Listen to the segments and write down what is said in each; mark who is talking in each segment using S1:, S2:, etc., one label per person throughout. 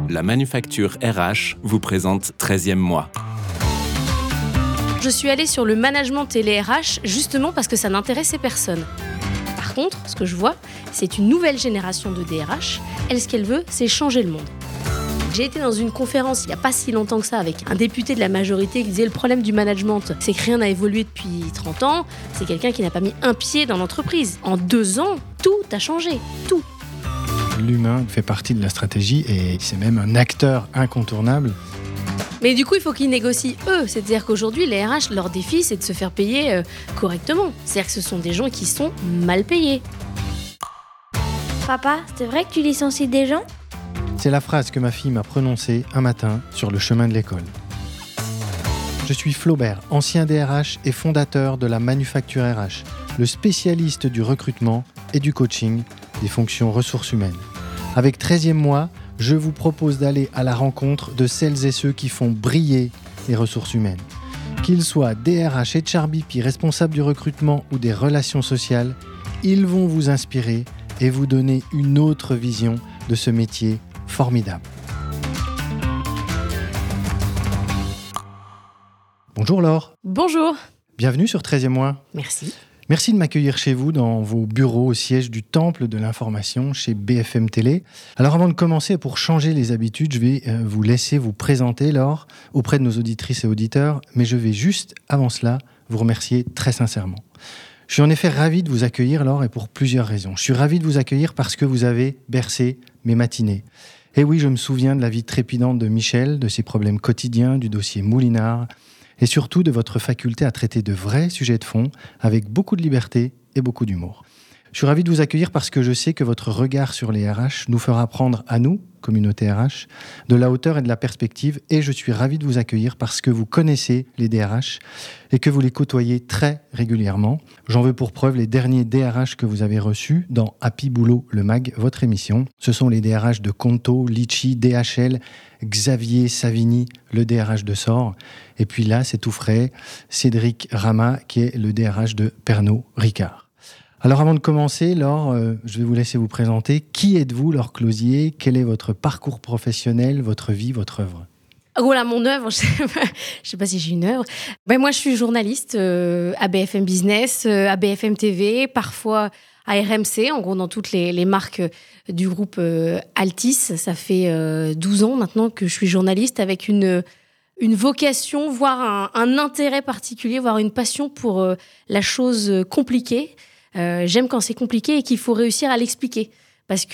S1: La Manufacture RH vous présente 13e mois.
S2: Je suis allée sur le management et les RH justement parce que ça n'intéressait personne. Par contre, ce que je vois, c'est une nouvelle génération de DRH. Elle, ce qu'elle veut, c'est changer le monde. J'ai été dans une conférence il n'y a pas si longtemps que ça avec un député de la majorité qui disait le problème du management, c'est que rien n'a évolué depuis 30 ans. C'est quelqu'un qui n'a pas mis un pied dans l'entreprise. En 2 ans, tout a changé. Tout.
S3: L'humain fait partie de la stratégie et c'est même un acteur incontournable.
S2: Mais du coup, il faut qu'ils négocient eux. C'est-à-dire qu'aujourd'hui, les RH, leur défi, c'est de se faire payer correctement. C'est-à-dire que ce sont des gens qui sont mal payés.
S4: Papa, c'est vrai que tu licencies des gens ?
S3: C'est la phrase que ma fille m'a prononcée un matin sur le chemin de l'école. Je suis Flaubert, ancien DRH et fondateur de la Manufacture RH, le spécialiste du recrutement et du coaching des fonctions ressources humaines. Avec 13e mois, je vous propose d'aller à la rencontre de celles et ceux qui font briller les ressources humaines. Qu'ils soient DRH, HRBP, responsables du recrutement ou des relations sociales, ils vont vous inspirer et vous donner une autre vision de ce métier formidable. Bonjour Laure.
S2: Bonjour.
S3: Bienvenue sur 13e mois.
S2: Merci.
S3: Merci de m'accueillir chez vous dans vos bureaux au siège du Temple de l'Information chez BFM Télé. Alors avant de commencer, pour changer les habitudes, je vais vous laisser vous présenter, Laure, auprès de nos auditrices et auditeurs, mais je vais juste, avant cela, vous remercier très sincèrement. Je suis en effet ravi de vous accueillir, Laure, et pour plusieurs raisons. Je suis ravi de vous accueillir parce que vous avez bercé mes matinées. Et oui, je me souviens de la vie trépidante de Michel, de ses problèmes quotidiens, du dossier Moulinard, et surtout de votre faculté à traiter de vrais sujets de fond avec beaucoup de liberté et beaucoup d'humour. Je suis ravi de vous accueillir parce que je sais que votre regard sur les RH nous fera prendre à nous, communauté RH, de la hauteur et de la perspective, et je suis ravi de vous accueillir parce que vous connaissez les DRH et que vous les côtoyez très régulièrement. J'en veux pour preuve les derniers DRH que vous avez reçus dans Happy Boulot, le MAG, votre émission. Ce sont les DRH de Conto, Litchi, DHL, Xavier Savini, le DRH de Sort. Et puis là, c'est tout frais, Cédric Rama, qui est le DRH de Pernod Ricard. Alors avant de commencer, Laure, je vais vous laisser vous présenter. Qui êtes-vous, Laure Closier ? Quel est votre parcours professionnel, votre vie, votre œuvre ?
S2: Voilà, mon œuvre, je sais pas si j'ai une œuvre. Moi, je suis journaliste à BFM Business, à BFM TV, parfois à RMC, en gros dans toutes les marques du groupe Altis. Ça fait 12 ans maintenant que je suis journaliste avec une vocation, voire un intérêt particulier, voire une passion pour la chose compliquée. J'aime quand c'est compliqué et qu'il faut réussir à l'expliquer. Parce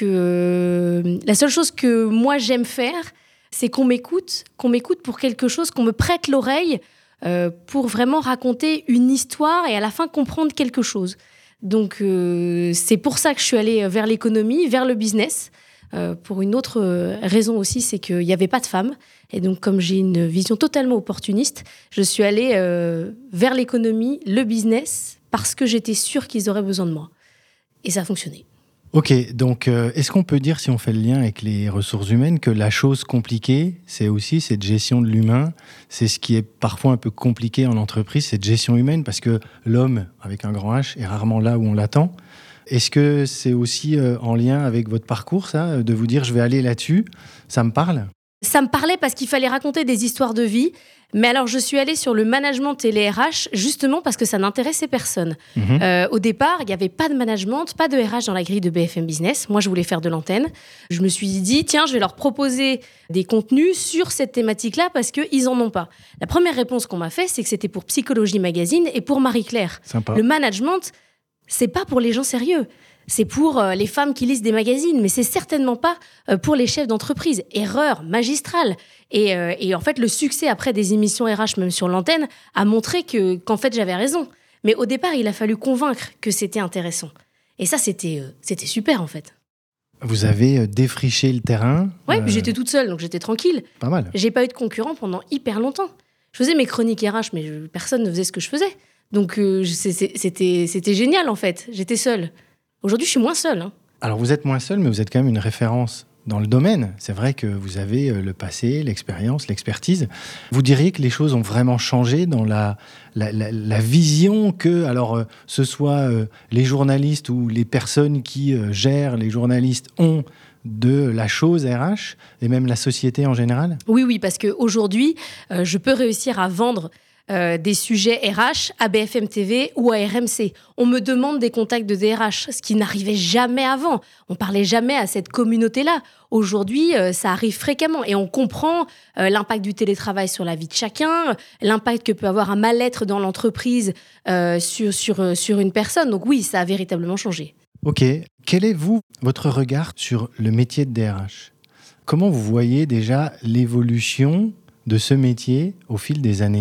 S2: que la seule chose que moi j'aime faire, c'est qu'on m'écoute pour quelque chose, qu'on me prête l'oreille pour vraiment raconter une histoire et à la fin comprendre quelque chose. Donc c'est pour ça que je suis allée vers l'économie, vers le business. Pour une autre raison aussi, c'est qu'il n'y avait pas de femmes. Et donc comme j'ai une vision totalement opportuniste, je suis allée vers l'économie, le business, parce que j'étais sûre qu'ils auraient besoin de moi. Et ça a fonctionné.
S3: Ok, donc est-ce qu'on peut dire, si on fait le lien avec les ressources humaines, que la chose compliquée, c'est aussi cette gestion de l'humain, c'est ce qui est parfois un peu compliqué en entreprise, cette gestion humaine, parce que l'homme, avec un grand H, est rarement là où on l'attend. Est-ce que c'est aussi en lien avec votre parcours, ça, de vous dire je vais aller là-dessus ? Ça me parle ?
S2: Ça me parlait parce qu'il fallait raconter des histoires de vie. Mais alors, je suis allée sur le management et les RH justement parce que ça n'intéressait personne. Au départ, il n'y avait pas de management, pas de RH dans la grille de BFM Business. Moi, je voulais faire de l'antenne. Je me suis dit, tiens, je vais leur proposer des contenus sur cette thématique-là parce qu'ils n'en ont pas. La première réponse qu'on m'a fait, c'est que c'était pour Psychologie Magazine et pour Marie-Claire.
S3: Sympa.
S2: Le management, c'est pas pour les gens sérieux. C'est pour les femmes qui lisent des magazines, mais c'est certainement pas pour les chefs d'entreprise. Erreur magistrale. Et en fait, le succès après des émissions RH, même sur l'antenne, a montré qu'en fait, j'avais raison. Mais au départ, il a fallu convaincre que c'était intéressant. Et ça, c'était super, en fait.
S3: Vous avez défriché le terrain.
S2: Ouais, puis j'étais toute seule, donc j'étais tranquille.
S3: Pas mal.
S2: J'ai pas eu de concurrent pendant hyper longtemps. Je faisais mes chroniques RH, mais personne ne faisait ce que je faisais. Donc c'était génial, en fait. J'étais seule. Aujourd'hui, je suis moins seule.
S3: Alors, vous êtes moins seule, mais vous êtes quand même une référence dans le domaine. C'est vrai que vous avez le passé, l'expérience, l'expertise. Vous diriez que les choses ont vraiment changé dans la vision que, alors, ce soit les journalistes ou les personnes qui gèrent les journalistes ont de la chose RH et même la société en général ?
S2: Oui, parce qu'aujourd'hui, je peux réussir à vendre des sujets RH à BFM TV ou à RMC. On me demande des contacts de DRH, ce qui n'arrivait jamais avant. On parlait jamais à cette communauté-là. Aujourd'hui, ça arrive fréquemment et on comprend l'impact du télétravail sur la vie de chacun, l'impact que peut avoir un mal-être dans l'entreprise sur une personne. Donc oui, ça a véritablement changé.
S3: Ok. Quel est, votre regard sur le métier de DRH ? Comment vous voyez déjà l'évolution de ce métier au fil des années ?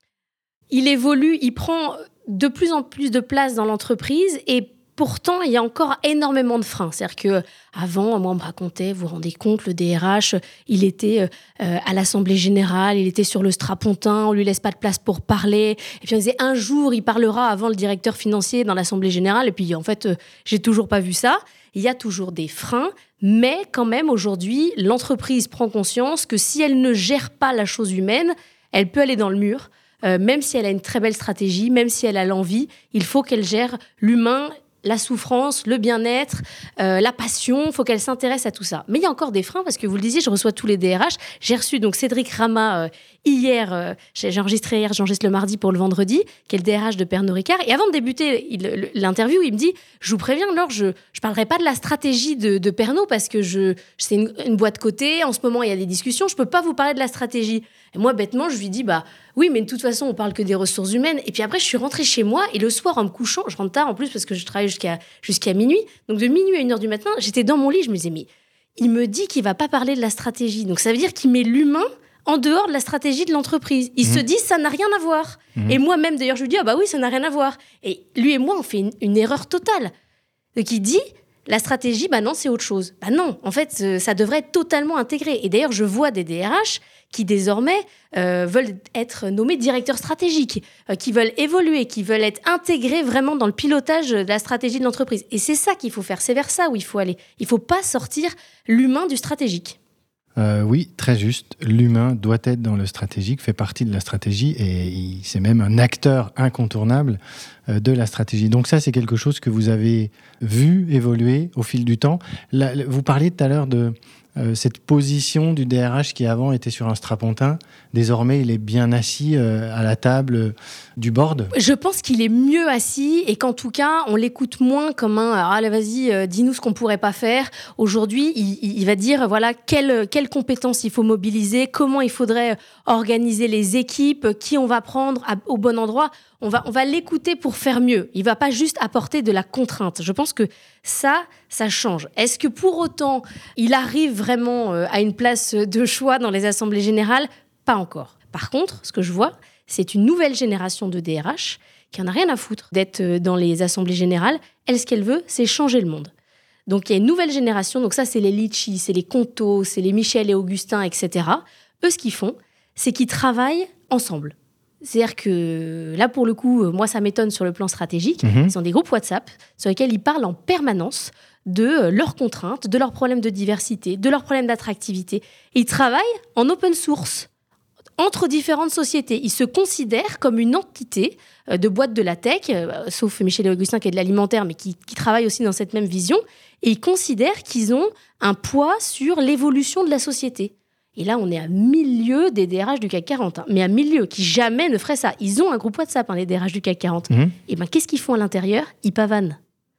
S2: Il évolue, il prend de plus en plus de place dans l'entreprise et pourtant, il y a encore énormément de freins. C'est-à-dire qu'avant, moi, on me racontait, vous vous rendez compte, le DRH, il était à l'Assemblée Générale, il était sur le strapontin, on lui laisse pas de place pour parler. Et puis on disait, un jour, il parlera avant le directeur financier dans l'Assemblée Générale. Et puis, en fait, j'ai toujours pas vu ça. Il y a toujours des freins, mais quand même, aujourd'hui, l'entreprise prend conscience que si elle ne gère pas la chose humaine, elle peut aller dans le mur. Même si elle a une très belle stratégie, même si elle a l'envie, il faut qu'elle gère l'humain, la souffrance, le bien-être, la passion. Il faut qu'elle s'intéresse à tout ça. Mais il y a encore des freins parce que vous le disiez, je reçois tous les DRH. J'ai reçu donc Cédric Rama hier. J'ai enregistré hier, j'enregistre le mardi pour le vendredi, qui est le DRH de Pernod Ricard. Et avant de débuter l'interview, il me dit, je vous préviens, Laure, je parlerai pas de la stratégie de Pernod parce que c'est une boîte cotée. En ce moment, il y a des discussions. Je peux pas vous parler de la stratégie. Et moi, bêtement, je lui dis, oui, mais de toute façon, on parle que des ressources humaines. Et puis après, je suis rentrée chez moi et le soir, en me couchant, je rentre tard en plus parce que je travaille jusqu'à minuit. Donc de minuit à 1h du matin, j'étais dans mon lit, je me disais, mais il me dit qu'il va pas parler de la stratégie. Donc ça veut dire qu'il met l'humain en dehors de la stratégie de l'entreprise. Il se dit, ça n'a rien à voir. Et moi-même, d'ailleurs, je lui dis, oui, ça n'a rien à voir. Et lui et moi, on fait une erreur totale. Donc il dit, la stratégie, non, c'est autre chose. Non, en fait, ça devrait être totalement intégré. Et d'ailleurs, je vois des DRH qui désormais veulent être nommés directeurs stratégiques, qui veulent évoluer, qui veulent être intégrés vraiment dans le pilotage de la stratégie de l'entreprise. Et c'est ça qu'il faut faire, c'est vers ça où il faut aller. Il ne faut pas sortir l'humain du stratégique.
S3: Oui, très juste. L'humain doit être dans le stratégique, fait partie de la stratégie et c'est même un acteur incontournable de la stratégie. Donc ça, c'est quelque chose que vous avez vu évoluer au fil du temps. Vous parliez tout à l'heure de cette position du DRH qui avant était sur un strapontin. Désormais, il est bien assis à la table du board.
S2: Je pense qu'il est mieux assis et qu'en tout cas, on l'écoute moins comme allez, vas-y, dis-nous ce qu'on pourrait pas faire. Aujourd'hui, il va dire, voilà, quelles compétences il faut mobiliser, comment il faudrait organiser les équipes, qui on va prendre au bon endroit. On va l'écouter pour faire mieux. Il va pas juste apporter de la contrainte. Je pense que ça change. Est-ce que pour autant, il arrive vraiment à une place de choix dans les assemblées générales ? Pas encore. Par contre, ce que je vois, c'est une nouvelle génération de DRH qui en a rien à foutre d'être dans les assemblées générales. Elle, ce qu'elle veut, c'est changer le monde. Donc, il y a une nouvelle génération. Donc ça, c'est les Litchi, c'est les Conto, c'est les Michel et Augustin, etc. Eux, ce qu'ils font, c'est qu'ils travaillent ensemble. C'est-à-dire que là, pour le coup, moi, ça m'étonne sur le plan stratégique. Ils ont des groupes WhatsApp sur lesquels ils parlent en permanence de leurs contraintes, de leurs problèmes de diversité, de leurs problèmes d'attractivité. Et ils travaillent en open source entre différentes sociétés. Ils se considèrent comme une entité de boîte de la tech, sauf Michel et Augustin qui est de l'alimentaire, mais qui travaille aussi dans cette même vision. Et ils considèrent qu'ils ont un poids sur l'évolution de la société. Et là, on est à 1000 lieues des DRH du CAC 40. Mais à 1000 lieues, qui jamais ne feraient ça. Ils ont un groupe WhatsApp, les DRH du CAC 40. Et qu'est-ce qu'ils font à l'intérieur ? Ils pavanent.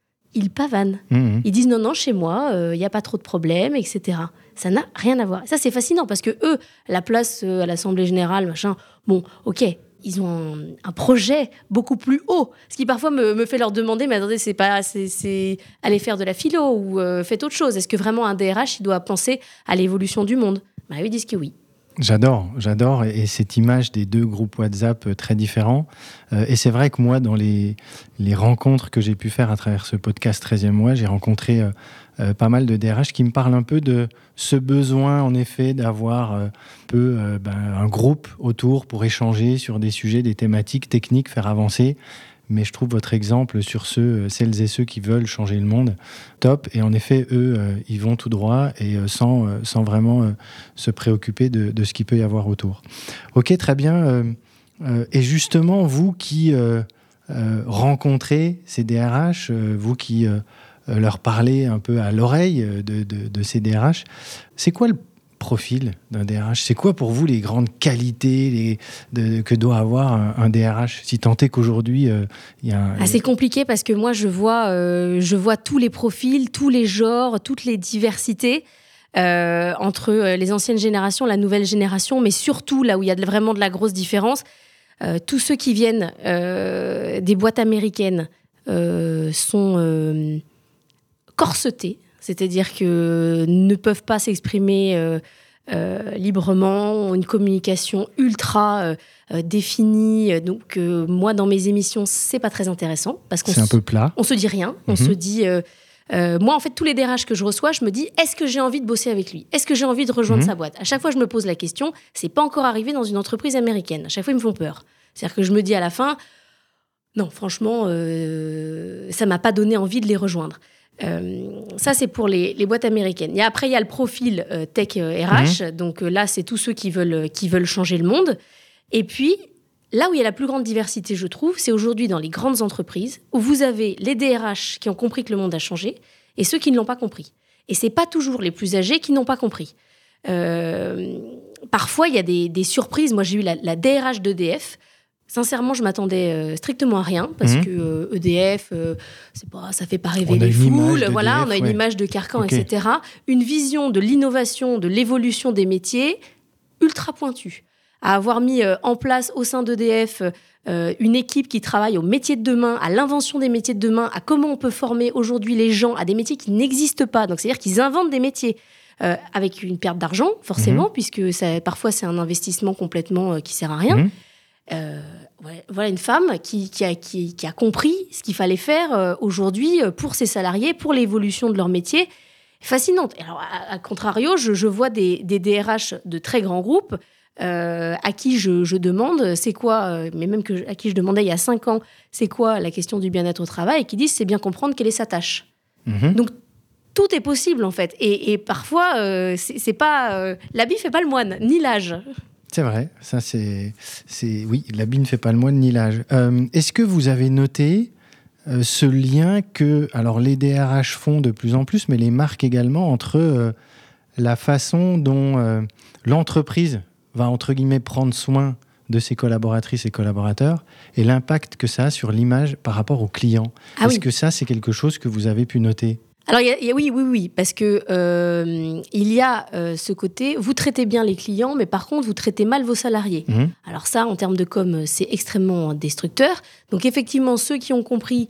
S2: Ils disent non, chez moi, il n'y a pas trop de problèmes, etc. Ça n'a rien à voir. Ça, c'est fascinant parce que eux, la place à l'Assemblée Générale, ok, ils ont un projet beaucoup plus haut. Ce qui parfois me fait leur demander, mais attendez, c'est aller faire de la philo ou faites autre chose. Est-ce que vraiment un DRH, il doit penser à l'évolution du monde ? Eux, ils disent que oui.
S3: J'adore. Et cette image des deux groupes WhatsApp très différents. Et c'est vrai que moi, dans les rencontres que j'ai pu faire à travers ce podcast 13e mois, j'ai rencontré pas mal de DRH qui me parlent un peu de ce besoin, en effet, d'avoir un groupe autour pour échanger sur des sujets, des thématiques techniques, faire avancer. Mais je trouve votre exemple sur celles et ceux qui veulent changer le monde top. Et en effet, eux, ils vont tout droit et sans vraiment se préoccuper de ce qu'il peut y avoir autour. Ok, très bien. Et justement, vous qui rencontrez ces DRH, vous qui leur parler un peu à l'oreille de ces DRH. C'est quoi le profil d'un DRH? C'est quoi pour vous les grandes qualités que doit avoir un DRH, si tant est qu'aujourd'hui il y a
S2: C'est compliqué parce que moi je vois tous les profils, tous les genres, toutes les diversités entre les anciennes générations, la nouvelle génération, mais surtout là où il y a vraiment de la grosse différence, tous ceux qui viennent des boîtes américaines sont corsetés. C'est-à-dire que ne peuvent pas s'exprimer librement, ont une communication ultra définie. Donc, moi, dans mes émissions, c'est pas très intéressant. Parce qu'on
S3: c'est un peu plat.
S2: On se dit rien. On se dit... moi, en fait, tous les DRH que je reçois, je me dis, est-ce que j'ai envie de bosser avec lui? Est-ce que j'ai envie de rejoindre sa boîte? À chaque fois, je me pose la question. C'est pas encore arrivé dans une entreprise américaine. À chaque fois, ils me font peur. C'est-à-dire que je me dis à la fin, non, franchement, ça m'a pas donné envie de les rejoindre. Ça, c'est pour les boîtes américaines. Après, il y a le profil tech RH. Donc là, c'est tous ceux qui veulent changer le monde. Et puis, là où il y a la plus grande diversité, je trouve, c'est aujourd'hui dans les grandes entreprises où vous avez les DRH qui ont compris que le monde a changé et ceux qui ne l'ont pas compris. Et c'est pas toujours les plus âgés qui n'ont pas compris. Parfois, il y a des surprises. Moi, j'ai eu la DRH d'EDF. Sincèrement, je m'attendais strictement à rien parce que EDF, ça fait pas rêver les foules. Voilà, on a une image de carcan, etc. Une vision de l'innovation, de l'évolution des métiers ultra pointue. À avoir mis en place au sein d'EDF une équipe qui travaille aux métiers de demain, à l'invention des métiers de demain, à comment on peut former aujourd'hui les gens à des métiers qui n'existent pas. Donc, c'est-à-dire qu'ils inventent des métiers avec une perte d'argent, forcément, puisque parfois c'est un investissement complètement qui sert à rien. Voilà une femme qui a compris ce qu'il fallait faire aujourd'hui pour ses salariés, pour l'évolution de leur métier. Fascinante. Alors, à contrario, je vois des DRH de très grands groupes à qui je demande c'est quoi, mais même à qui je demandais il y a 5 ans, c'est quoi la question du bien-être au travail, et qui disent c'est bien comprendre quelle est sa tâche. Donc, tout est possible, en fait. Et parfois, c'est pas... l'habit fait pas le moine, ni l'âge.
S3: C'est vrai, ça oui, l'habit ne fait pas le moine ni l'âge. Est-ce que vous avez noté ce lien que les DRH font de plus en plus, mais les marques également, entre la façon dont l'entreprise va, entre guillemets, prendre soin de ses collaboratrices et collaborateurs et l'impact que ça a sur l'image par rapport aux clients? Est-ce que ça, c'est quelque chose que vous avez pu noter?
S2: Alors, oui, parce que il y a ce côté, vous traitez bien les clients, mais par contre, vous traitez mal vos salariés. Alors ça, en termes de com, c'est extrêmement destructeur. Donc effectivement, ceux qui ont compris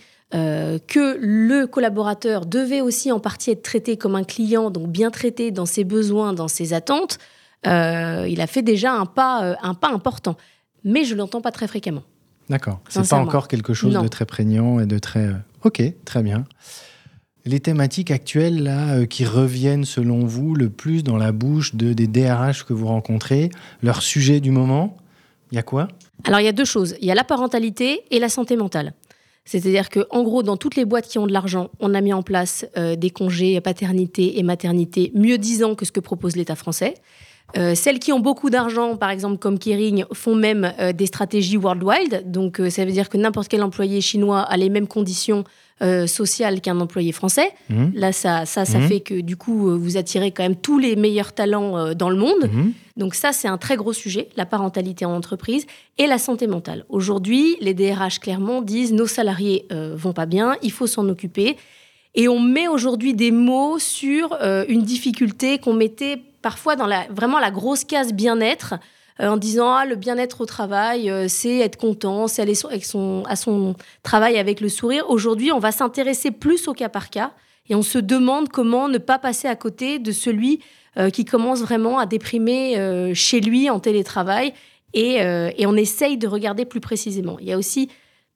S2: que le collaborateur devait aussi en partie être traité comme un client, donc bien traité dans ses besoins, dans ses attentes, il a fait déjà un pas important. Mais je ne l'entends pas très fréquemment.
S3: D'accord, c'est pas encore quelque chose de très prégnant et de très... Ok, très bien. Les thématiques actuelles là, qui reviennent selon vous le plus dans la bouche des DRH que vous rencontrez, leur sujet du moment, il y a quoi? Alors
S2: il y a 2 choses, il y a la parentalité et la santé mentale. C'est-à-dire qu'en gros, dans toutes les boîtes qui ont de l'argent, on a mis en place des congés paternité et maternité mieux disants que ce que propose l'État français. Celles qui ont beaucoup d'argent, par exemple comme Kering, font même des stratégies worldwide. Donc ça veut dire que n'importe quel employé chinois a les mêmes conditions sociales qu'un employé français. Là, ça fait que du coup, vous attirez quand même tous les meilleurs talents dans le monde. Donc ça, c'est un très gros sujet, la parentalité en entreprise et la santé mentale. Aujourd'hui, les DRH clairement disent nos salariés vont pas bien, il faut s'en occuper. Et on met aujourd'hui des mots sur une difficulté qu'on mettait parfois dans vraiment la grosse case bien-être, en disant le bien-être au travail, c'est être content, c'est aller à son travail avec le sourire. Aujourd'hui, on va s'intéresser plus au cas par cas et on se demande comment ne pas passer à côté de celui qui commence vraiment à déprimer chez lui en télétravail et on essaye de regarder plus précisément. Il y a aussi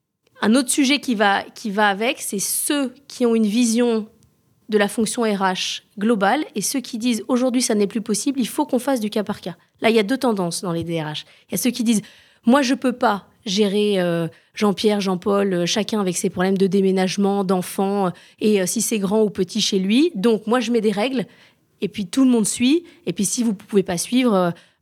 S2: un autre sujet qui va avec, c'est ceux qui ont une vision de la fonction RH globale et ceux qui disent « aujourd'hui, ça n'est plus possible, il faut qu'on fasse du cas par cas ». Là, il y a 2 tendances dans les DRH. Il y a ceux qui disent « moi, je ne peux pas gérer Jean-Pierre, Jean-Paul, chacun avec ses problèmes de déménagement, d'enfants, et si c'est grand ou petit chez lui. Donc, moi, je mets des règles, et puis tout le monde suit. Et puis, si vous ne pouvez pas suivre,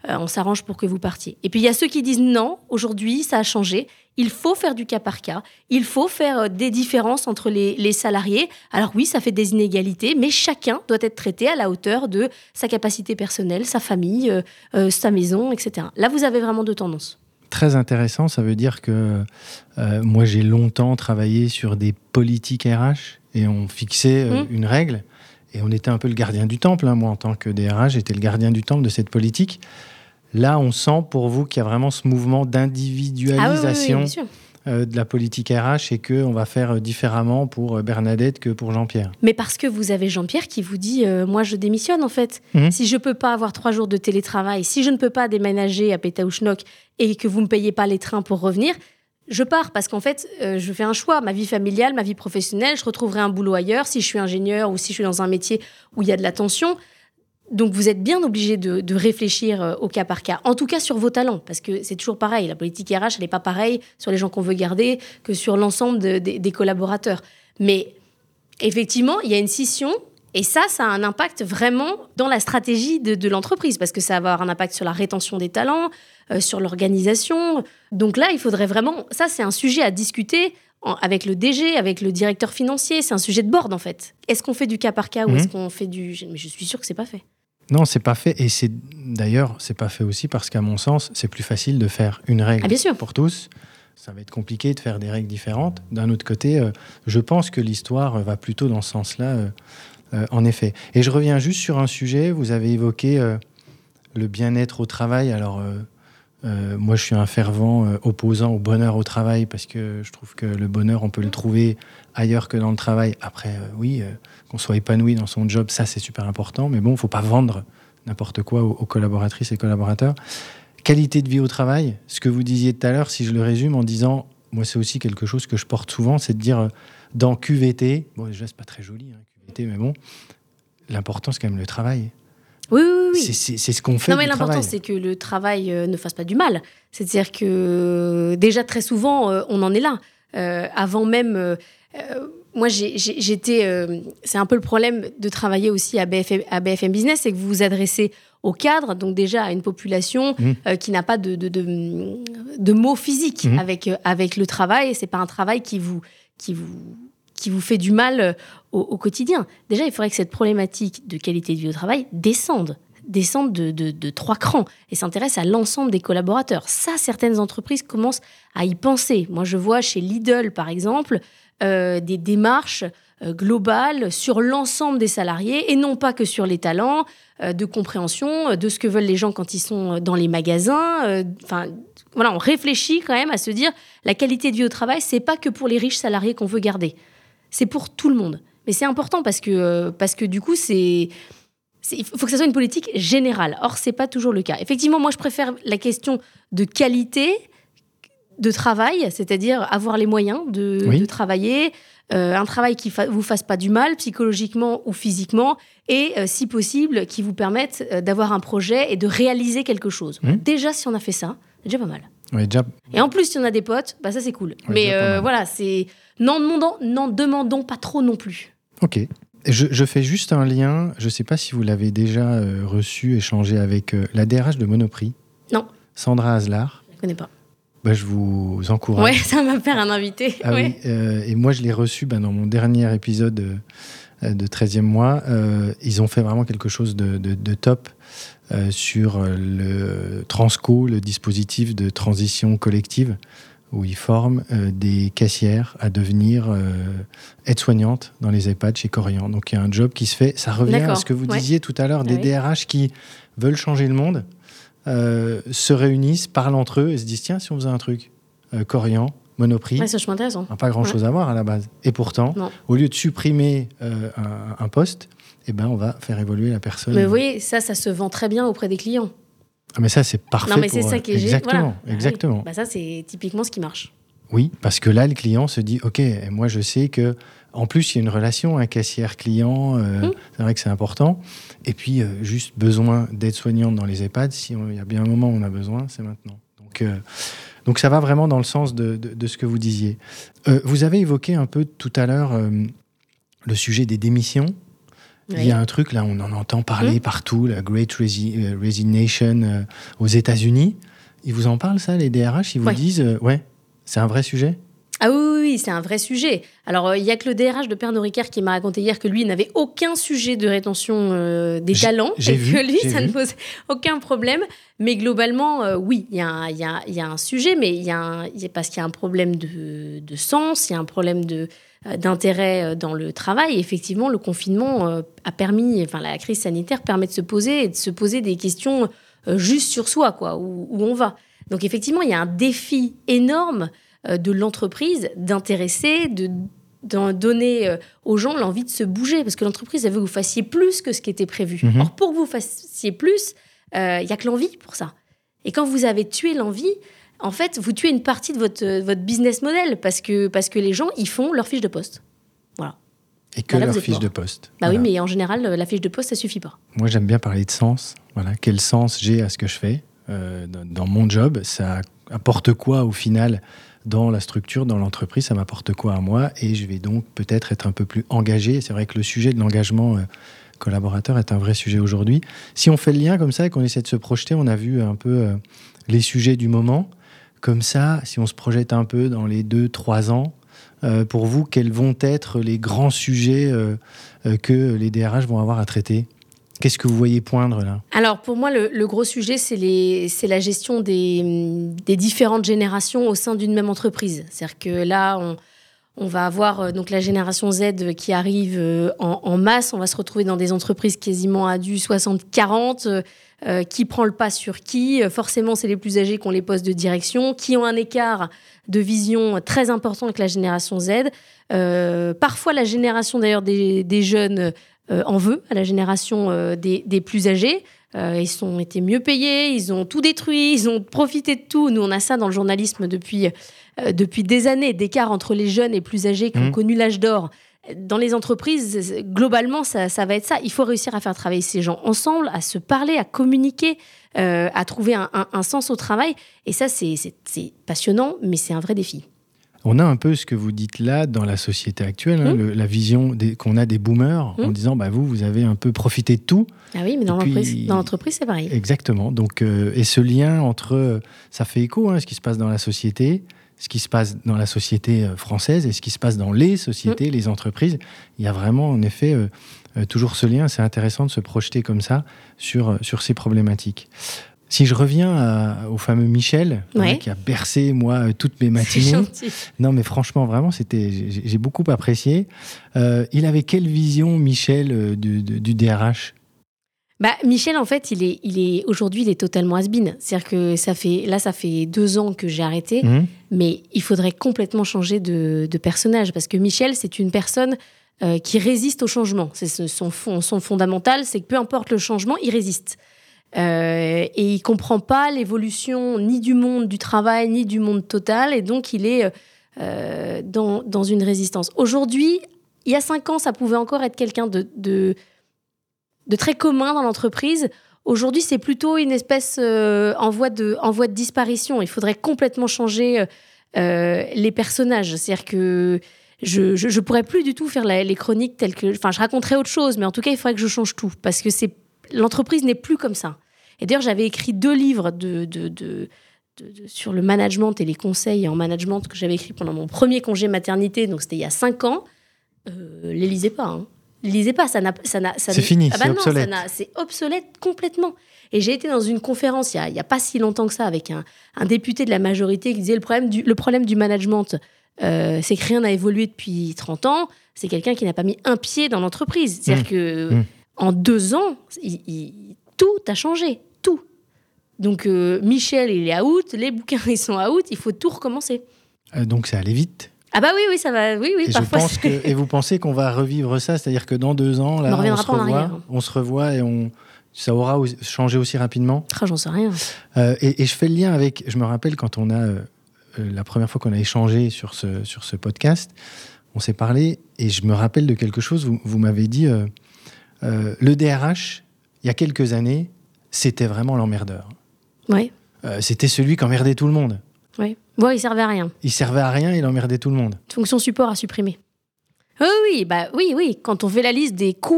S2: on s'arrange pour que vous partiez. Et puis il y a ceux qui disent non, aujourd'hui ça a changé, il faut faire du cas par cas, il faut faire des différences entre les salariés. Alors oui, ça fait des inégalités, mais chacun doit être traité à la hauteur de sa capacité personnelle, sa famille, sa maison, etc. Là, vous avez vraiment deux tendances.
S3: Très intéressant, ça veut dire que moi j'ai longtemps travaillé sur des politiques RH et on fixait une règle et on était un peu le gardien du temple. Moi en tant que DRH, j'étais le gardien du temple de cette politique. Là, on sent pour vous qu'il y a vraiment ce mouvement d'individualisation de la politique RH et qu'on va faire différemment pour Bernadette que pour Jean-Pierre.
S2: Mais parce que vous avez Jean-Pierre qui vous dit moi je démissionne en fait. Si je ne peux pas avoir 3 jours de télétravail, si je ne peux pas déménager à Pétaouchnok et que vous ne me payez pas les trains pour revenir, je pars parce qu'en fait je fais un choix. Ma vie familiale, ma vie professionnelle, je retrouverai un boulot ailleurs si je suis ingénieur ou si je suis dans un métier où il y a de la tension. Donc, vous êtes bien obligé de réfléchir au cas par cas, en tout cas sur vos talents, parce que c'est toujours pareil. La politique RH, elle n'est pas pareille sur les gens qu'on veut garder que sur l'ensemble des collaborateurs. Mais effectivement, il y a une scission, et ça a un impact vraiment dans la stratégie de l'entreprise, parce que ça va avoir un impact sur la rétention des talents, sur l'organisation. Donc là, il faudrait vraiment... Ça, c'est un sujet à discuter avec le DG, avec le directeur financier. C'est un sujet de board, en fait. Est-ce qu'on fait du cas par cas ou est-ce qu'on fait du... Mais je suis sûre que c'est pas fait.
S3: Non, c'est pas fait. Et d'ailleurs, c'est pas fait aussi parce qu'à mon sens, c'est plus facile de faire une règle pour tous. Ça va être compliqué de faire des règles différentes. D'un autre côté, je pense que l'histoire va plutôt dans ce sens-là, en effet. Et je reviens juste sur un sujet. Vous avez évoqué le bien-être au travail. Alors, moi, je suis un fervent opposant au bonheur au travail parce que je trouve que le bonheur, on peut le trouver ailleurs que dans le travail. Après, oui, qu'on soit épanoui dans son job, ça, c'est super important. Mais bon, il ne faut pas vendre n'importe quoi aux collaboratrices et collaborateurs. Qualité de vie au travail, ce que vous disiez tout à l'heure, si je le résume en disant, moi, c'est aussi quelque chose que je porte souvent, c'est de dire, dans QVT, bon, déjà, c'est pas très joli, QVT, mais bon, l'important, c'est quand même le travail.
S2: Oui.
S3: C'est ce qu'on fait.
S2: Non, mais l'important, c'est que le travail ne fasse pas du mal. C'est-à-dire que déjà, très souvent, on en est là. Avant même... moi, j'étais... c'est un peu le problème de travailler aussi à BFM Business, c'est que vous vous adressez aux cadres, donc déjà à une population qui n'a pas de mots physiques avec le travail. C'est pas un travail qui vous fait du mal au quotidien. Déjà, il faudrait que cette problématique de qualité de vie au travail descende de 3 crans et s'intéresse à l'ensemble des collaborateurs. Ça, certaines entreprises commencent à y penser. Moi, je vois chez Lidl, par exemple, des démarches globales sur l'ensemble des salariés et non pas que sur les talents, de compréhension de ce que veulent les gens quand ils sont dans les magasins. Voilà, on réfléchit quand même à se dire la qualité de vie au travail, c'est pas que pour les riches salariés qu'on veut garder. C'est pour tout le monde. Mais c'est important parce que du coup, il faut que ça soit une politique générale. Or, c'est pas toujours le cas. Effectivement, moi, je préfère la question de qualité de travail, c'est-à-dire avoir les moyens de travailler, un travail qui vous fasse pas du mal psychologiquement ou physiquement, et si possible, qui vous permette d'avoir un projet et de réaliser quelque chose. Déjà, si on a fait ça, c'est déjà pas mal.
S3: Oui, déjà...
S2: Et en plus, si on a des potes, ça c'est cool. Oui, mais voilà, n'en demandons pas trop non plus.
S3: Ok. Je fais juste un lien. Je ne sais pas si vous l'avez déjà reçu, échangé avec la DRH de Monoprix.
S2: Non.
S3: Sandra Aslar.
S2: Je ne connais pas.
S3: Je vous encourage.
S2: Ouais, ça m'a fait un invité.
S3: Ah
S2: ouais.
S3: Oui, et moi je l'ai reçu dans mon dernier épisode de 13e mois. Ils ont fait vraiment quelque chose de top sur le Transco, le dispositif de transition collective, où ils forment des caissières à devenir aides-soignantes dans les EHPAD chez Corian. Donc il y a un job qui se fait. Ça revient à ce que vous disiez tout à l'heure, des DRH qui veulent changer le monde. Se réunissent, parlent entre eux et se disent tiens, si on faisait un truc, Corian, Monoprix,
S2: c'est vachement intéressant.
S3: Pas grand-chose à voir à la base. Et pourtant, au lieu de supprimer un poste, on va faire évoluer la personne.
S2: Mais vous voyez, ça se vend très bien auprès des clients.
S3: Ah, mais ça, c'est parfait.
S2: Non, mais c'est ça qui est
S3: exactement,
S2: voilà.
S3: exactement.
S2: Ça, c'est typiquement ce qui marche.
S3: Oui, parce que là, le client se dit ok, moi je sais que en plus, il y a une relation, un caissière-client, c'est vrai que c'est important. Et puis, juste besoin d'aide-soignante dans les EHPAD, il y a bien un moment où on a besoin, c'est maintenant. Donc ça va vraiment dans le sens de ce que vous disiez. Vous avez évoqué un peu tout à l'heure le sujet des démissions. Il y a un truc, là, on en entend parler partout, la Great Resignation aux États-Unis. Ils vous en parlent, ça, les DRH? Ils vous disent, c'est un vrai sujet?
S2: Ah oui, c'est un vrai sujet. Alors, il n'y a que le DRH de Pernod Ricard qui m'a raconté hier que lui n'avait aucun sujet de rétention des talents et que lui, ça ne pose aucun problème. Mais globalement, oui, il y a un sujet, mais parce qu'il y a un problème de sens, il y a un problème d'intérêt dans le travail. Et effectivement, le confinement a permis, la crise sanitaire permet de se poser des questions juste sur soi, quoi, où on va. Donc effectivement, il y a un défi énorme de l'entreprise d'intéresser, de donner aux gens l'envie de se bouger, parce que l'entreprise, elle veut que vous fassiez plus que ce qui était prévu. Or, pour que vous fassiez plus, il n'y a que l'envie pour ça. Et quand vous avez tué l'envie, en fait, vous tuez une partie de votre business model, parce que les gens, ils font leur fiche de poste. Voilà.
S3: Et que leur fiche de poste.
S2: Oui, mais en général, la fiche de poste, ça ne suffit pas.
S3: Moi, j'aime bien parler de sens. Voilà. Quel sens j'ai à ce que je fais dans mon job? Ça apporte quoi, au final, dans la structure, dans l'entreprise? Ça m'apporte quoi à moi? Et je vais donc peut-être être un peu plus engagé. C'est vrai que le sujet de l'engagement collaborateur est un vrai sujet aujourd'hui. Si on fait le lien comme ça et qu'on essaie de se projeter, on a vu un peu les sujets du moment. Comme ça, si on se projette un peu dans les 2-3 ans, pour vous, quels vont être les grands sujets que les DRH vont avoir à traiter? Qu'est-ce que vous voyez poindre là? Alors
S2: pour moi, le gros sujet, c'est la gestion des différentes générations au sein d'une même entreprise. C'est-à-dire que là, on va avoir donc la génération Z qui arrive en masse. On va se retrouver dans des entreprises quasiment à du 60-40. Qui prend le pas sur qui? Forcément, c'est les plus âgés qui ont les postes de direction, qui ont un écart de vision très important avec la génération Z. Parfois, la génération d'ailleurs des jeunes en veut à la génération des plus âgés. Ils ont été mieux payés, ils ont tout détruit, ils ont profité de tout. Nous, on a ça dans le journalisme depuis des années, d'écart entre les jeunes et plus âgés qui ont connu l'âge d'or. Dans les entreprises, globalement, ça va être ça. Il faut réussir à faire travailler ces gens ensemble, à se parler, à communiquer, à trouver un sens au travail. Et ça, c'est passionnant, mais c'est un vrai défi.
S3: On a un peu ce que vous dites là dans la société actuelle, la vision qu'on a des boomers, en disant vous avez un peu profité de tout.
S2: Ah oui, mais dans l'entreprise, c'est pareil.
S3: Exactement. Donc, et ce lien entre, ça fait écho, ce qui se passe dans la société, ce qui se passe dans la société française et ce qui se passe dans les sociétés, les entreprises. Il y a vraiment, en effet, toujours ce lien. C'est intéressant de se projeter comme ça sur ces problématiques. Si je reviens au fameux Michel, qui a bercé, moi, toutes mes matinées.
S2: C'est gentil.
S3: Non, mais franchement, vraiment, j'ai beaucoup apprécié. Il avait quelle vision, Michel, du DRH ?
S2: Michel, en fait, aujourd'hui, il est totalement has-been. C'est-à-dire que ça fait 2 ans que j'ai arrêté, mais il faudrait complètement changer de personnage, parce que Michel, c'est une personne qui résiste au changement. C'est son fondamental, c'est que peu importe le changement, il résiste. Et il comprend pas l'évolution ni du monde du travail, ni du monde total, et donc il est dans une résistance. Aujourd'hui, il y a 5 ans, ça pouvait encore être quelqu'un de très commun dans l'entreprise. Aujourd'hui, c'est plutôt une espèce en voie de disparition. Il faudrait complètement changer les personnages. C'est-à-dire que je pourrais plus du tout faire les chroniques telles que... Enfin, je raconterais autre chose, mais en tout cas, il faudrait que je change tout, parce que l'entreprise n'est plus comme ça. Et d'ailleurs, j'avais écrit 2 livres sur le management et les conseils en management que j'avais écrit pendant mon premier congé maternité, donc c'était il y a 5 ans. Les lisez pas, lisez pas,
S3: c'est fini, c'est obsolète.
S2: C'est obsolète complètement. Et j'ai été dans une conférence il y a pas si longtemps que ça avec un député de la majorité qui disait le problème du management, c'est que rien n'a évolué depuis 30 ans. C'est quelqu'un qui n'a pas mis un pied dans l'entreprise. C'est-à-dire que en 2 ans, tout a changé, tout. Donc Michel, il est out, les bouquins ils sont out, il faut tout recommencer.
S3: Donc ça allait vite.
S2: Ah oui, ça va, oui,
S3: et
S2: parfois.
S3: Et vous pensez qu'on va revivre ça, c'est-à-dire que dans 2 ans, là, on se revoit et ça aura changé aussi rapidement?
S2: J'en sais rien.
S3: Et je fais le lien avec, je me rappelle quand on a, la première fois qu'on a échangé sur ce podcast, on s'est parlé et je me rappelle de quelque chose, vous m'avez dit, le DRH, il y a quelques années, c'était vraiment l'emmerdeur.
S2: Oui.
S3: C'était celui qui emmerdait tout le monde.
S2: Oui. Bon, il servait à rien.
S3: Il servait à rien, il emmerdait tout le monde.
S2: Fonction support à supprimer. Oui. Quand on fait la liste des coûts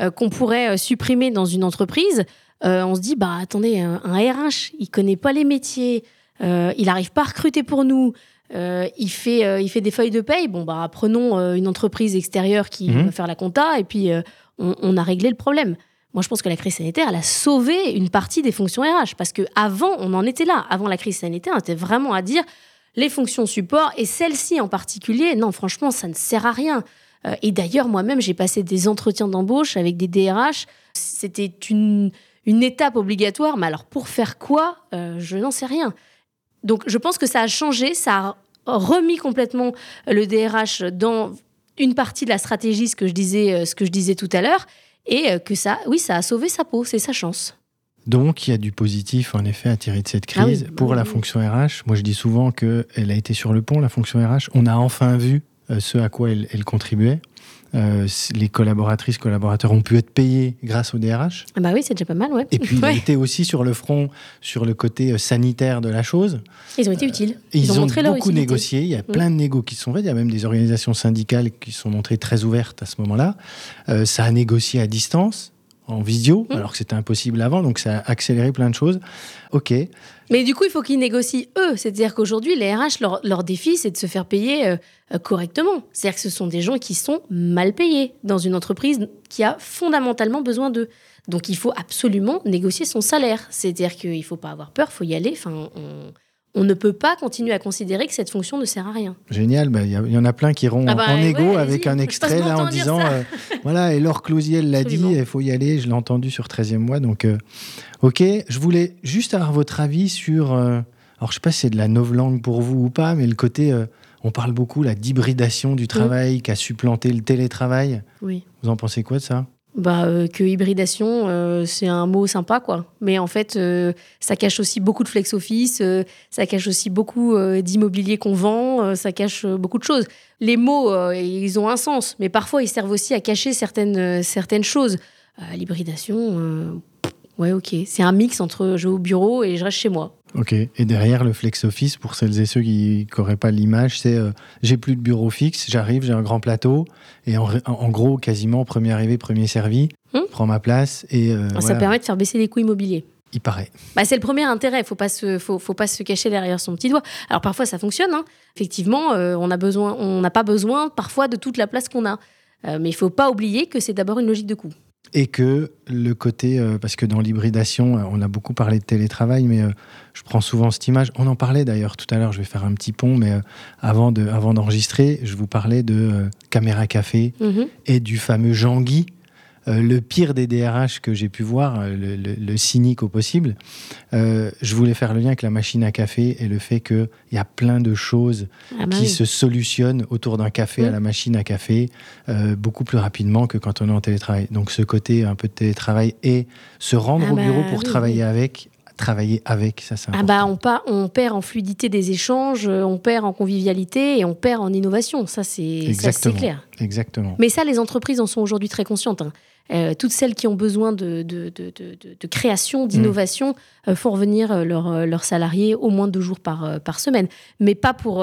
S2: qu'on pourrait supprimer dans une entreprise, on se dit, attendez, un RH, il connaît pas les métiers, il n'arrive pas à recruter pour nous, il fait des feuilles de paye. Prenons une entreprise extérieure qui va faire la compta et puis on a réglé le problème. Moi, je pense que la crise sanitaire, elle a sauvé une partie des fonctions RH parce qu'avant, on en était là. Avant la crise sanitaire, on était vraiment à dire les fonctions support et celle-ci en particulier, non, franchement, ça ne sert à rien. Et d'ailleurs, moi-même, j'ai passé des entretiens d'embauche avec des DRH. C'était une étape obligatoire, mais alors pour faire quoi ? Je n'en sais rien. Donc, je pense que ça a changé, ça a remis complètement le DRH dans une partie de la stratégie, ce que je disais tout à l'heure, et que ça a sauvé sa peau, c'est sa chance.
S3: Donc, il y a du positif, en effet, à tirer de cette crise. Pour la fonction RH, moi, je dis souvent qu'elle a été sur le pont, la fonction RH. On a enfin vu ce à quoi elle contribuait. Les collaboratrices, collaborateurs ont pu être payés grâce au DRH.
S2: Oui, c'est déjà pas mal, ouais.
S3: Et puis, il a été aussi sur le front, sur le côté sanitaire de la chose.
S2: Ils ont été utiles.
S3: Ils ont
S2: montré leur
S3: beaucoup
S2: utilité.
S3: négocié. Il y a plein de négos qui se sont faits. Il y a même des organisations syndicales qui se sont montrées très ouvertes à ce moment-là. Ça a négocié à distance, en visio, alors que c'était impossible avant. Donc, ça a accéléré plein de choses. OK.
S2: Mais du coup, il faut qu'ils négocient eux. C'est-à-dire qu'aujourd'hui, les RH, leur défi, c'est de se faire payer correctement. C'est-à-dire que ce sont des gens qui sont mal payés dans une entreprise qui a fondamentalement besoin d'eux. Donc, il faut absolument négocier son salaire. C'est-à-dire qu'il ne faut pas avoir peur, il faut y aller. Enfin, on ne peut pas continuer à considérer que cette fonction ne sert à rien.
S3: Génial, il y en a plein qui iront en égo avec un extrait là en disant voilà, et Laure Closier l'a dit, il faut y aller, je l'ai entendu sur 13e mois, donc ok. Je voulais juste avoir votre avis sur, alors je ne sais pas si c'est de la novlangue pour vous ou pas, mais le côté, on parle beaucoup d'hybridation du travail qui a supplanté le télétravail.
S2: Oui.
S3: Vous en pensez quoi de ça ?
S2: Que hybridation, c'est un mot sympa, quoi. Mais en fait, ça cache aussi beaucoup de flex office, ça cache aussi beaucoup d'immobilier qu'on vend, ça cache beaucoup de choses. Les mots, ils ont un sens, mais parfois, ils servent aussi à cacher certaines choses. L'hybridation, ouais, ok. C'est un mix entre je vais au bureau et je reste chez moi.
S3: Ok. Et derrière, le flex office, pour celles et ceux qui n'auraient pas l'image, c'est j'ai plus de bureau fixe, j'arrive, j'ai un grand plateau, et en gros, quasiment, premier arrivé, premier servi, prends ma place. Et,
S2: ça permet de faire baisser les coûts immobiliers.
S3: Il paraît.
S2: C'est le premier intérêt, faut pas se cacher derrière son petit doigt. Alors parfois, ça fonctionne. Effectivement, on n'a pas besoin parfois de toute la place qu'on a. Mais il ne faut pas oublier que c'est d'abord une logique de coût.
S3: Et que le côté, parce que dans l'hybridation, on a beaucoup parlé de télétravail, mais je prends souvent cette image. On en parlait d'ailleurs tout à l'heure, je vais faire un petit pont, mais avant d'enregistrer, je vous parlais de caméra café et du fameux Jean-Guy, le pire des DRH que j'ai pu voir, le cynique au possible. Je voulais faire le lien avec la machine à café et le fait qu'il y a plein de choses qui se solutionnent autour d'un café à la machine à café beaucoup plus rapidement que quand on est en télétravail. Donc ce côté un peu de télétravail et se rendre au bureau pour travailler avec, ça c'est important.
S2: On perd en fluidité des échanges, on perd en convivialité et on perd en innovation. Ça c'est clair.
S3: Exactement.
S2: Mais ça, les entreprises en sont aujourd'hui très conscientes. Toutes celles qui ont besoin de création, d'innovation, font revenir leurs salariés au moins 2 jours par semaine. Mais pas pour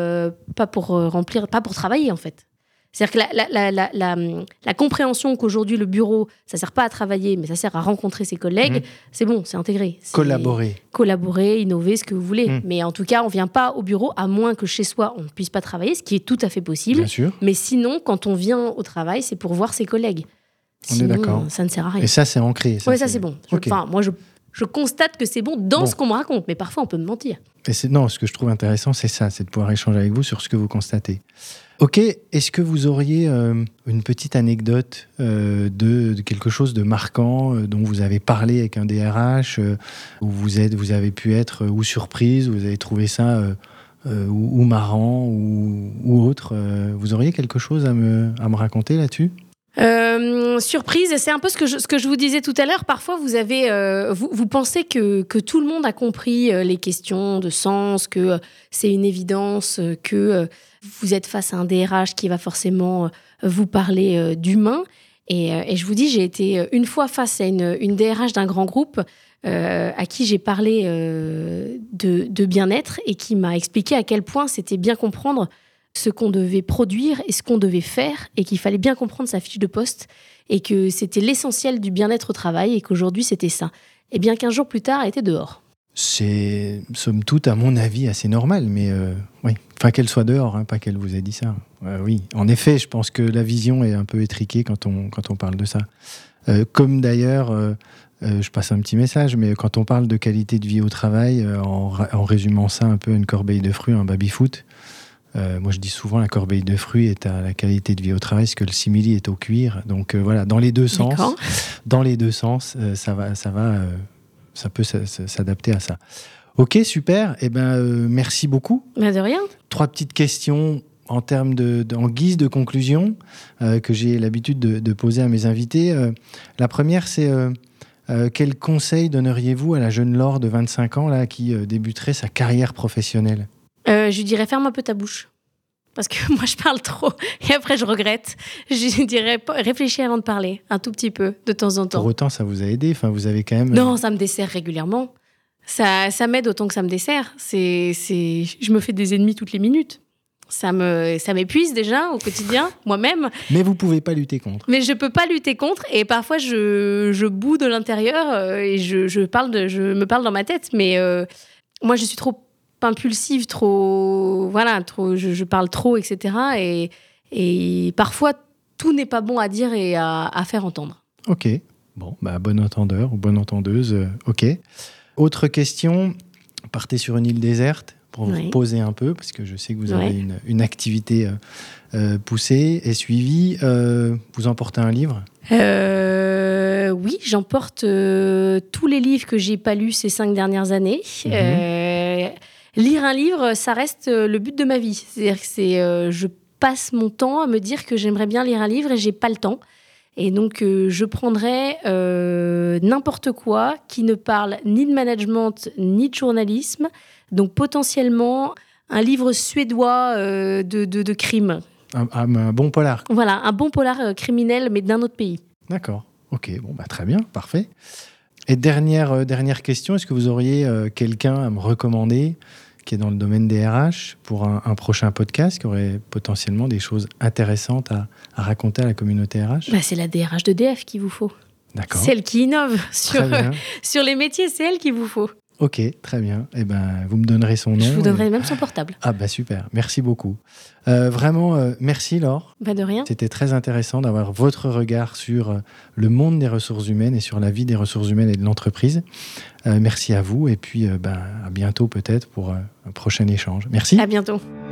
S2: travailler, en fait. C'est-à-dire que la compréhension qu'aujourd'hui, le bureau, ça ne sert pas à travailler, mais ça sert à rencontrer ses collègues, c'est bon, c'est intégré. Collaborer, innover, ce que vous voulez. Mais en tout cas, on ne vient pas au bureau, à moins que chez soi, on ne puisse pas travailler, ce qui est tout à fait possible.
S3: Bien sûr.
S2: Mais sinon, quand on vient au travail, c'est pour voir ses collègues. Sinon,
S3: on est d'accord.
S2: Ça ne sert à rien.
S3: Et ça, c'est ancré.
S2: Oui, ça, c'est bon. Moi, je constate que c'est bon dans ce qu'on me raconte, mais parfois, on peut me mentir.
S3: Ce que je trouve intéressant, c'est ça, c'est de pouvoir échanger avec vous sur ce que vous constatez. Ok, est-ce que vous auriez une petite anecdote de quelque chose de marquant dont vous avez parlé avec un DRH, où vous avez pu être ou surprise, vous avez trouvé ça ou marrant ou autre. Vous auriez quelque chose à me raconter là-dessus ?
S2: Surprise, c'est un peu ce que je vous disais tout à l'heure. Parfois, vous pensez que tout le monde a compris les questions de sens, que c'est une évidence, que vous êtes face à un DRH qui va forcément vous parler d'humain. Et je vous dis, j'ai été une fois face à une DRH d'un grand groupe à qui j'ai parlé de bien-être et qui m'a expliqué à quel point c'était bien comprendre ce qu'on devait produire et ce qu'on devait faire, et qu'il fallait bien comprendre sa fiche de poste, et que c'était l'essentiel du bien-être au travail, et qu'aujourd'hui c'était ça. Et bien 15 jours plus tard, elle était dehors.
S3: C'est, somme toute, à mon avis, assez normal, mais oui. Enfin, qu'elle soit dehors, pas qu'elle vous ait dit ça. Oui, en effet, je pense que la vision est un peu étriquée quand on parle de ça. Comme d'ailleurs, je passe un petit message, mais quand on parle de qualité de vie au travail, en résumant ça un peu à une corbeille de fruits, un baby-foot, moi je dis souvent la corbeille de fruits est à la qualité de vie au travail, ce que le simili est au cuir. Donc voilà, dans les deux sens, ça peut s'adapter à ça. Ok, super. Eh ben, merci beaucoup.
S2: De rien.
S3: 3 petites questions en guise de conclusion que j'ai l'habitude de poser à mes invités. La première, c'est quel conseil donneriez-vous à la jeune Laure de 25 ans là, qui débuterait sa carrière professionnelle ?
S2: Je lui dirais ferme un peu ta bouche. Parce que moi, je parle trop et après, je regrette. Je dirais réfléchis avant de parler, un tout petit peu, de temps en temps.
S3: Pour autant, ça vous a aidé. Enfin, vous avez quand même...
S2: Non, ça me dessert régulièrement. Ça m'aide autant que ça me dessert. Je me fais des ennemis toutes les minutes. Ça m'épuise déjà au quotidien, moi-même.
S3: Mais vous ne pouvez pas lutter contre.
S2: Mais je ne peux pas lutter contre. Et parfois, je boue de l'intérieur et je me parle dans ma tête. Mais moi, je suis trop impulsive, je parle trop, etc. Et parfois, tout n'est pas bon à dire et à faire entendre.
S3: Ok, bon, bon entendeur ou bonne entendeuse, ok. Autre question, partez sur une île déserte pour vous reposer un peu, parce que je sais que vous avez une activité poussée et suivie. Vous emportez un livre ?
S2: Oui, j'emporte tous les livres que j'ai pas lus ces 5 dernières années. Lire un livre, ça reste le but de ma vie. C'est-à-dire que je passe mon temps à me dire que j'aimerais bien lire un livre et j'ai pas le temps. Et donc, je prendrais n'importe quoi qui ne parle ni de management ni de journalisme. Donc, potentiellement, un livre suédois de crime.
S3: Un bon polar.
S2: Voilà, un bon polar criminel, mais d'un autre pays.
S3: D'accord. Ok, bon, très bien, parfait. Et dernière question, est-ce que vous auriez quelqu'un à me recommander qui est dans le domaine des RH pour un prochain podcast qui aurait potentiellement des choses intéressantes à raconter à la communauté RH ?
S2: C'est la DRH d'EDF qu'il vous faut.
S3: D'accord.
S2: Celle qui innove sur les métiers, c'est elle qu'il vous faut.
S3: Ok, très bien. Eh ben, vous me donnerez son nom.
S2: Je vous donnerai même son portable.
S3: Ah super, merci beaucoup. Vraiment, merci Laure.
S2: De rien.
S3: C'était très intéressant d'avoir votre regard sur le monde des ressources humaines et sur la vie des ressources humaines et de l'entreprise. Merci à vous et puis à bientôt peut-être pour un prochain échange. Merci.
S2: À bientôt.